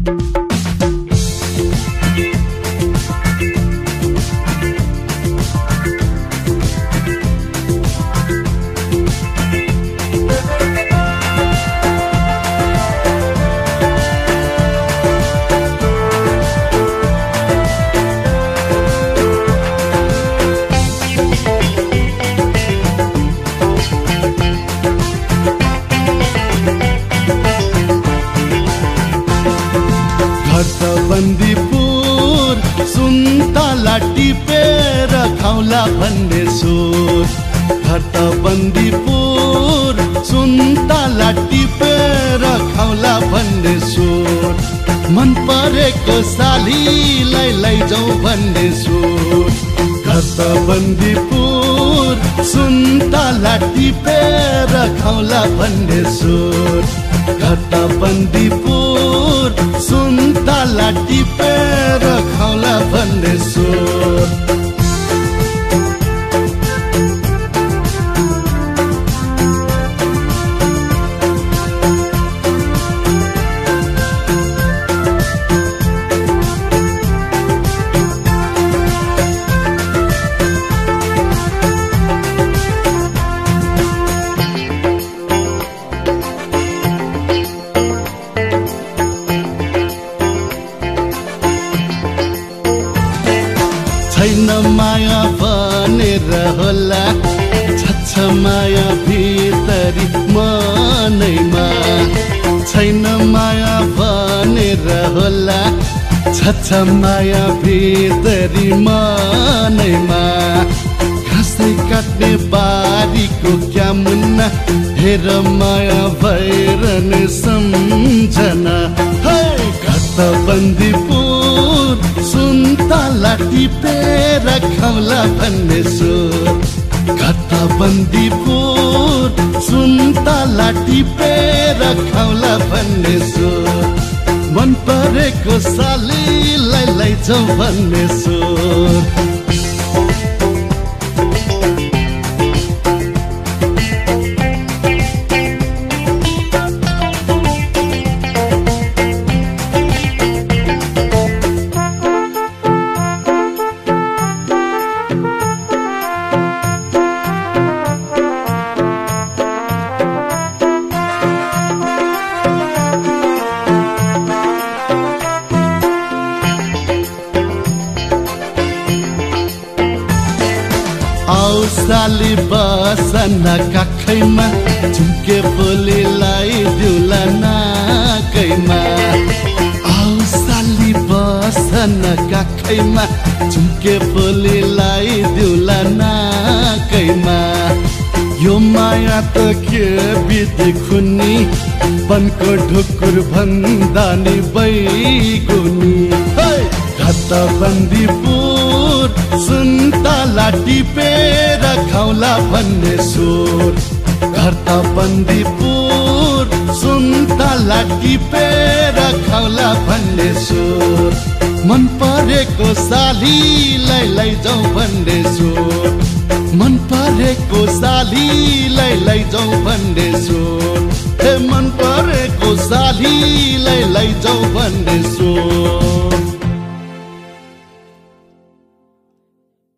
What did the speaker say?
बन्दीपुर सुन्तला टिपेर खाउला भन्ने सोच घट बन्दीपुर सुन्तला टिपेर खाउला भन्ने सोच मन परेको सालीलाई लैजाऊ भन्ने सोच घट बन्दीपुर सुन्तला टिपेर खाउला भन्ने सोच घट बन्दीपुर सुन्तला टिपेर खाउला भन्ने सोच छैन माया भनेर होला छछ माया भित्री मनैमा छैन माया भनेर होला छछ माया भित्री मनैमा घाँसै काट्ने बारीको क्या मुन्ना हेर माया भैरन सम्झना घट बन्दीपुर सुन्तला टिपेर खाउला भन्ने सोच घट बन्दीपुर सुन्तला टिपेर खाउला भन्ने सोच मन परेको सालीलाई लैजाऊ भन्ने सोच आऊ साली बसन काखैमा झुम्के बोलीलाई दिउला नाकैमा आऊ साली बसन काखैमा झुम्के बोलीलाई दिउला नाकैमा यो माया त के बिते खुनी बनको ढुकुर भन्दा नि बैगुनी घट बन्दीपुर सुन्तला टिपेर खाउला भन्ने सोच घट बन्दीपुर सुन्तला टिपेर खाउला भन्ने सोच मन परेको सालीलाई लैजाऊ भन्ने सोच मन परेको सालीलाई लैजाऊ भन्ने सोच मन परेको सालीलाई लैजाऊ भन्ने सोच